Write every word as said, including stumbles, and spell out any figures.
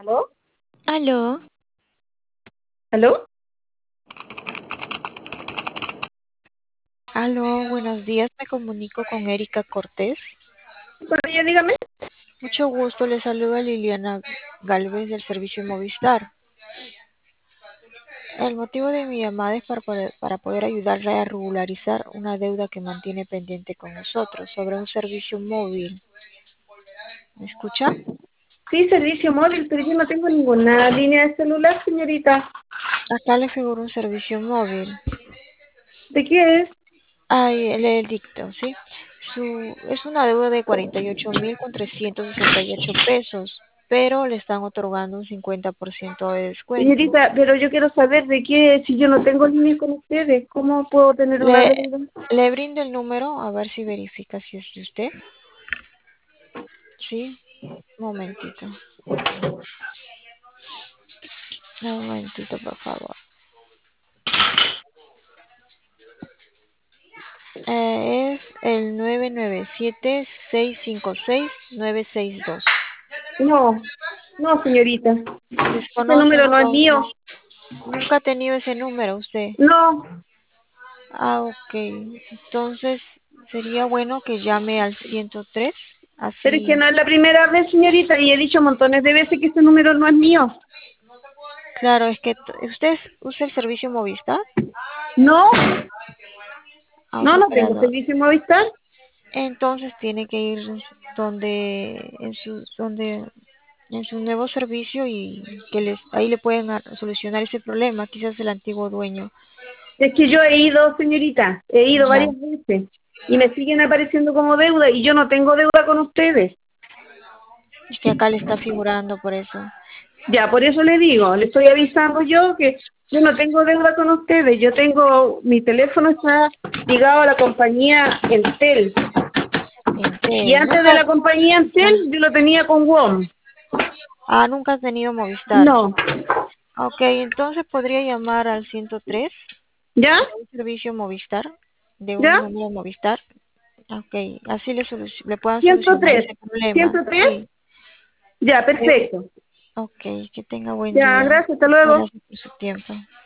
¿Aló? Aló, ¿Aló? aló, buenos días. Me comunico con Erika Cortés. Con ella, dígame. Mucho gusto, le saluda Liliana Galvez del servicio Movistar. El motivo de mi llamada es para poder, para poder ayudarle a regularizar una deuda que mantiene pendiente con nosotros sobre un servicio móvil. ¿Me escucha? Sí, servicio móvil, pero yo no tengo ninguna línea de celular, señorita. Acá le figura un servicio móvil. ¿De qué es? Ay, le dicto, ¿sí? Su, es una deuda de cuarenta y ocho mil con trescientos sesenta y ocho pesos, pero le están otorgando un cincuenta por ciento de descuento. Señorita, pero yo quiero saber de qué es, si yo no tengo línea con ustedes. ¿Cómo puedo tener una Le, deuda? le brindo el número a ver si verifica si es de usted. Sí, un momentito. Un momentito, por favor. Eh, es el nueve nueve siete, seis cinco seis, nueve seis dos. No, no, señorita. Ese Desconoce número no es entonces. mío. Nunca ha tenido ese número usted. No, Ah, ok. Entonces sería bueno que llame al ciento tres. pero es que Así. no es la primera vez, señorita, y he dicho montones de veces que ese número no es mío. Claro, es que t- usted usa el servicio Movistar No, a no, otro no tengo operador. servicio Movistar. Entonces tiene que ir donde en su donde en su nuevo servicio y que les ahí le pueden a- solucionar ese problema, quizás el antiguo dueño. Es que yo he ido, señorita, he ido Ya, varias veces y me siguen apareciendo como deuda y yo no tengo deuda con ustedes. es que acá le está figurando por eso. Ya, por eso le digo, le estoy avisando yo que yo no tengo deuda con ustedes. Yo tengo, mi teléfono está ligado a la compañía Entel. Y Entel, antes de nunca, la compañía ya. Entel yo lo tenía con WOM. Ah, nunca has tenido Movistar. No. Ok, entonces podría llamar al ciento tres ¿Ya? de un servicio Movistar, de un ¿Ya? número Movistar. Ok, así le, solu- le puedan ciento solucionar tres ese problema. ¿ciento tres Sí. Ya, Eh, perfecto. Ok, que tenga buen Ya, día. gracias, hasta Muchas luego. gracias por su tiempo.